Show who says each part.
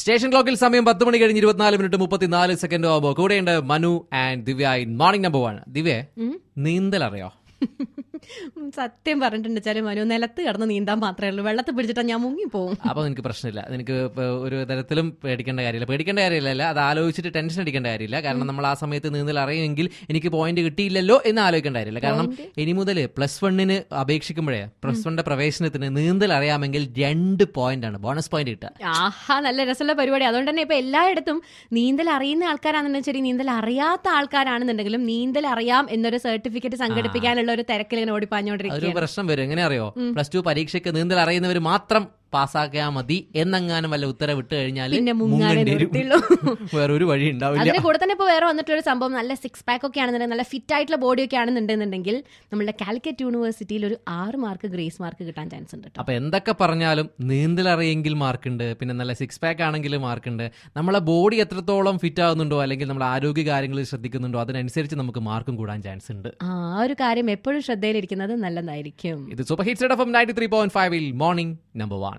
Speaker 1: Station ക്ലോക്കിൽ സമയം 10 മണി കഴിഞ്ഞ് 24:34 ആകുമ്പോൾ കൂടെയുണ്ട് Manu and Divya in morning number 1. Divya, നീന്തൽ അറിയോ?
Speaker 2: സത്യം പറഞ്ഞിട്ടുണ്ട് വെച്ചാൽ മനു നിലത്ത് കിടന്ന് നീന്താൻ മാത്രമേ ഉള്ളൂ. വെള്ളത്തിൽ പിടിച്ചിട്ടാ ഞാൻ മുങ്ങിപ്പോവും.
Speaker 1: അപ്പൊ നിനക്ക് പ്രശ്നമില്ല, നിനക്ക് ഒരു തരത്തിലും പേടിക്കേണ്ട കാര്യമില്ല. അത് ആലോചിച്ചിട്ട് ടെൻഷൻ അടിക്കേണ്ട കാര്യമില്ല. കാരണം നമ്മൾ ആ സമയത്ത് നീന്തൽ അറിയുമെങ്കിൽ എനിക്ക് പോയിന്റ് കിട്ടിയില്ലല്ലോ എന്ന് ആലോചിക്കേണ്ട കാര്യമില്ല. കാരണം ഇനി മുതൽ +1 അപേക്ഷിക്കുമ്പോഴേ +1 പ്രവേശനത്തിന് നീന്തൽ അറിയാമെങ്കിൽ 2 പോയിന്റാണ് ബോണസ് പോയിന്റ് കിട്ടുക.
Speaker 2: ആഹാ, നല്ല രസമുള്ള പരിപാടി. അതുകൊണ്ട് തന്നെ ഇപ്പൊ എല്ലായിടത്തും നീന്തൽ അറിയുന്ന ആൾക്കാരാണെന്നുണ്ടെങ്കിൽ ശരി, നീന്തൽ അറിയാത്ത ആൾക്കാരാണെന്നുണ്ടെങ്കിലും നീന്തൽ അറിയാം എന്നൊരു സർട്ടിഫിക്കറ്റ് സംഘടിപ്പിക്കാനുള്ള ഒരു തിരക്കിൽ
Speaker 1: ഒരു പ്രശ്നം വരും. എങ്ങനെ അറിയോ? +2 പരീക്ഷയ്ക്ക് നീന്തൽ അറിയുന്നവർ മാത്രം പാസ്സാക്കിയാൽ മതി എന്നെങ്ങാനും വല്ല ഉത്തരവ് ഇട്ട് കഴിഞ്ഞാൽ വേറൊരു വഴി ഉണ്ടാവില്ല.
Speaker 2: അതിന്റെ കൂടെ തന്നെ ഇപ്പൊ വേറെ വന്നിട്ടൊരു സംഭവം, നല്ല 6 പാക്ക് ഒക്കെ ആണെന്നുണ്ടെങ്കിൽ, നല്ല ഫിറ്റ് ആയിട്ടുള്ള ബോഡി ഒക്കെ ആണെന്നുണ്ടെന്നുണ്ടെങ്കിൽ നമ്മുടെ കാലിക്കറ്റ് യൂണിവേഴ്സിറ്റിയിൽ ഒരു 6 മാർക്ക് ഗ്രേസ് മാർക്ക് കിട്ടാൻ ചാൻസ് ഉണ്ട്.
Speaker 1: അപ്പൊ എന്തൊക്കെ പറഞ്ഞാലും നീന്തൽ അറിയെങ്കിൽ മാർക്കുണ്ട്, പിന്നെ നല്ല 6 പാക്ക് ആണെങ്കിൽ മാർക്കുണ്ട്. നമ്മളെ ബോഡി എത്രത്തോളം ഫിറ്റ് ആകുന്നുണ്ടോ അല്ലെങ്കിൽ നമ്മുടെ ആരോഗ്യ കാര്യങ്ങളിൽ ശ്രദ്ധിക്കുന്നുണ്ടോ അതിനനുസരിച്ച് നമുക്ക് മാർക്കും കൂടാൻ ചാൻസ് ഉണ്ട്.
Speaker 2: ആ ഒരു കാര്യം എപ്പോഴും ശ്രദ്ധയിലിരിക്കുന്നത് നല്ലതായിരിക്കും.
Speaker 1: ഇത് super hits FM 93.5 morning number 1.